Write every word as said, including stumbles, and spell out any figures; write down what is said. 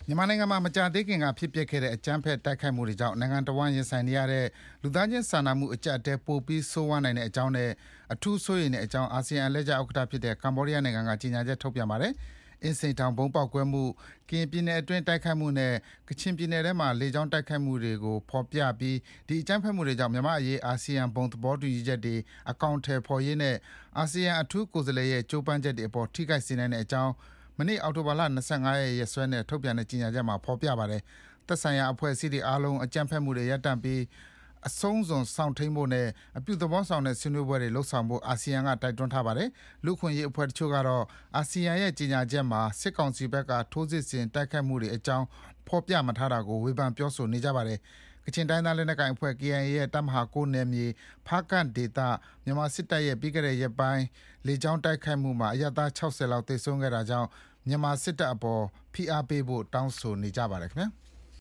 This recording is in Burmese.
မြန်မာနိုင်ငံမှာမကြာသေးခင်ကဖြစ်ပျက်ခဲ့တဲ့အကြမ်းဖက်တိုက်ခိုက်မှုတွေကြောင့်နိုင်ငံတော်ဝန်ရင်ဆိုင်နေရတဲ့လူသားချင်းစာနာမှုအကျပ်အတည်းပိုပြီးဆိုးဝါးနိုင်တဲ့အကြောင်းနဲ့အထူးဆိုးရင်တဲ့အကြောင်းအာဆီယံအလဲကျဥက္ကဋ္ဌဖြစ်တဲ့ကမ္ဘောဒီးယားနိုင်ငံကကြေညာချက်ထုတ်ပြန်ပါတယ်။အင်းစိန်ထောင်ဘုံပေါက်ကွဲမှု၊ကရင်ပြည်နယ်အတွင်းတိုက်ခိုက်မှုနဲ့ကချင်ပြည်နယ်ထဲမှာလေကြောင်းတိုက်ခိုက်မှုတွေကိုဖော်ပြပြီးဒီအကြမ်းဖက်မှုတွေကြောင့်မြန်မာအရေးအာဆီယံဘုံသဘောတူညီချက်တွေအကောင့်ထဲဖော်ရေးနဲ့အာဆီယံအထူးကိုယ်စားလှယ်ရဲ့ကြိုးပမ်းချက်တွေအပေါ်ထိခိုက်စေနိုင်တဲ့အကြောင်းမနေ့အောက်တိုဘာလ၂၅ရက်ရက်စွဲနဲ့ထုတ်ပြန်တဲ့ကြေညာချက်မှာဖော်ပြပါတယ်။သက်ဆိုင်ရာအဖွဲ့အစည်းတွေအားလုံးအကြမ်းဖက်မှုတွေရပ်တန့်ပြီးအဆုံးစွန်ဆောင်ထိန်ဖို့နဲ့အပြုသဘောဆောင်တဲ့ဆွေးနွေးပွဲတွေလှုပ်ဆောင်ဖို့အာဆီယံကတိုက်တွန်းထားပါတယ်။လူခွင့်ရေးအဖွဲ့တချို့ကတော့အာဆီယံရဲ့ကြေညာချက်မှာစစ်ကောင်စီဘက်ကထိုးစစ်ဆင်တိုက်ခိုက်မှုတွေအကြောင်းဖော်ပြမထားတာကိုဝေဖန်ပြောဆိုနေကြပါတယ်။ကချင်တိုင်းသားလက်နက်ကိုင်အဖွဲ့ K I A ရဲ့တပ်မဟာ၉နယ်မြေဖားကန့်ဒေသမြန်မာစစ်တပ်ရဲ့ပြီးခဲ့တဲ့ရက်ပိုင်းလေကြောင်းတိုက်ခိုက်မှုမှာအရပ်သား၆၀လောက်သေဆုံးခဲ့တာကြောင့်မြန်မာစစ်တပ်အပေါ်ဖိအားပေးဖို့တောင်းဆိုနေကြပါတယ်ခင်ဗျာ။